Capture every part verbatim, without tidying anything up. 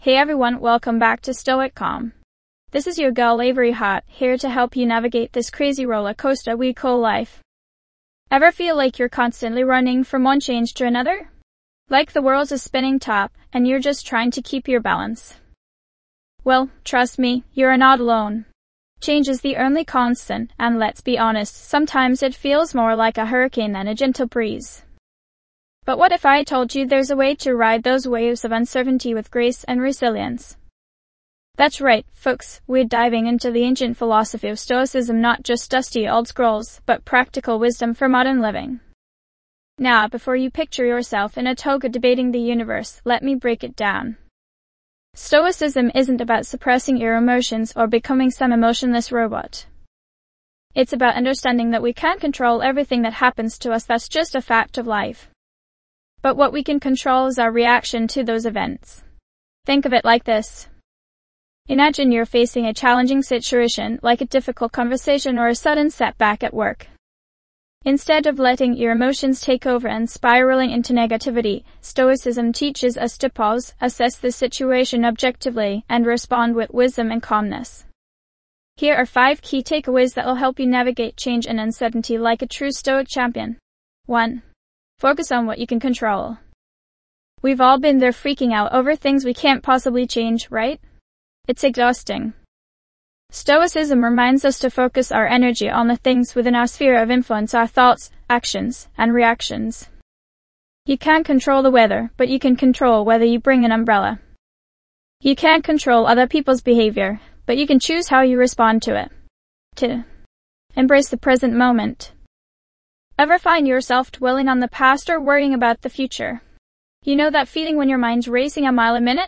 Hey everyone, welcome back to Stoic Calm. This is your girl Avery Hart, here to help you navigate this crazy roller coaster we call life. Ever feel like you're constantly running from one change to another? Like the world's a spinning top, and you're just trying to keep your balance? Well, trust me, you're not alone. Change is the only constant, and let's be honest, sometimes it feels more like a hurricane than a gentle breeze. But what if I told you there's a way to ride those waves of uncertainty with grace and resilience? That's right, folks, we're diving into the ancient philosophy of Stoicism, not just dusty old scrolls, but practical wisdom for modern living. Now, before you picture yourself in a toga debating the universe, let me break it down. Stoicism isn't about suppressing your emotions or becoming some emotionless robot. It's about understanding that we can't control everything that happens to us, that's just a fact of life. But what we can control is our reaction to those events. Think of it like this. Imagine you're facing a challenging situation, like a difficult conversation or a sudden setback at work. Instead of letting your emotions take over and spiraling into negativity, Stoicism teaches us to pause, assess the situation objectively, and respond with wisdom and calmness. Here are five key takeaways that will help you navigate change and uncertainty like a true Stoic champion. one. Focus on what you can control. We've all been there, freaking out over things we can't possibly change, right? It's exhausting. Stoicism reminds us to focus our energy on the things within our sphere of influence, our thoughts, actions, and reactions. You can't control the weather, but you can control whether you bring an umbrella. You can't control other people's behavior, but you can choose how you respond to it. two. Embrace the present moment. Ever find yourself dwelling on the past or worrying about the future? You know that feeling when your mind's racing a mile a minute?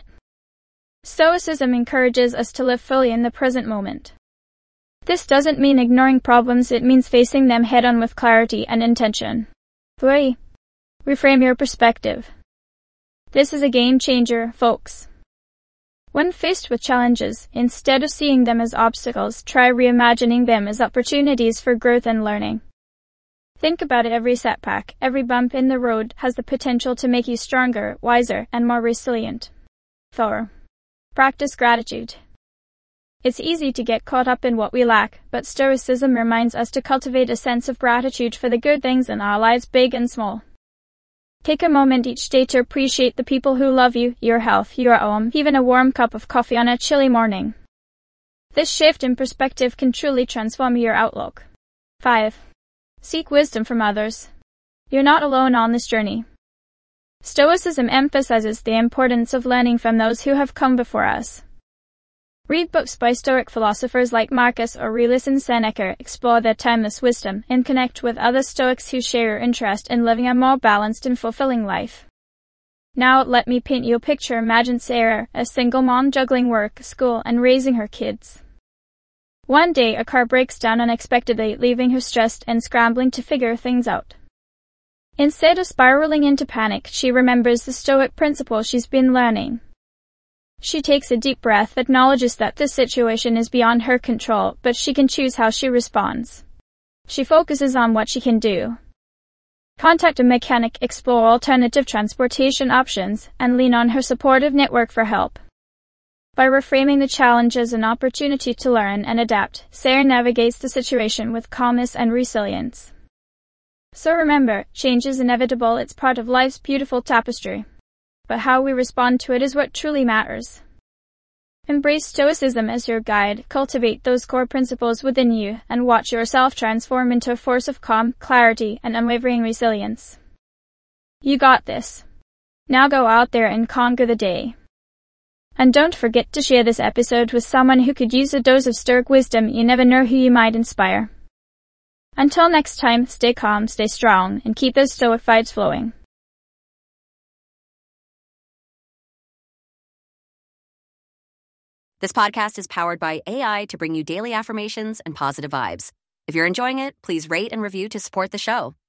Stoicism encourages us to live fully in the present moment. This doesn't mean ignoring problems, it means facing them head-on with clarity and intention. three. Reframe your perspective. This is a game changer, folks. When faced with challenges, instead of seeing them as obstacles, try reimagining them as opportunities for growth and learning. Think about it, every setback, every bump in the road has the potential to make you stronger, wiser, and more resilient. four. Practice gratitude. It's easy to get caught up in what we lack, but Stoicism reminds us to cultivate a sense of gratitude for the good things in our lives, big and small. Take a moment each day to appreciate the people who love you, your health, your home, even a warm cup of coffee on a chilly morning. This shift in perspective can truly transform your outlook. five. Seek wisdom from others. You're not alone on this journey. Stoicism emphasizes the importance of learning from those who have come before us. Read books by Stoic philosophers like Marcus Aurelius and Seneca, explore their timeless wisdom, and connect with other Stoics who share your interest in living a more balanced and fulfilling life. Now, let me paint you a picture. Imagine Sarah, a single mom juggling work, school, and raising her kids. One day, a car breaks down unexpectedly, leaving her stressed and scrambling to figure things out. Instead of spiraling into panic, she remembers the Stoic principle she's been learning. She takes a deep breath, acknowledges that this situation is beyond her control, but she can choose how she responds. She focuses on what she can do. Contact a mechanic, explore alternative transportation options, and lean on her supportive network for help. By reframing the challenge as an opportunity to learn and adapt, Sarah navigates the situation with calmness and resilience. So remember, change is inevitable, it's part of life's beautiful tapestry. But how we respond to it is what truly matters. Embrace Stoicism as your guide, cultivate those core principles within you, and watch yourself transform into a force of calm, clarity, and unwavering resilience. You got this. Now go out there and conquer the day. And don't forget to share this episode with someone who could use a dose of Stoic wisdom. You never know who you might inspire. Until next time, stay calm, stay strong, and keep those Stoic vibes flowing. This podcast is powered by A I to bring you daily affirmations and positive vibes. If you're enjoying it, please rate and review to support the show.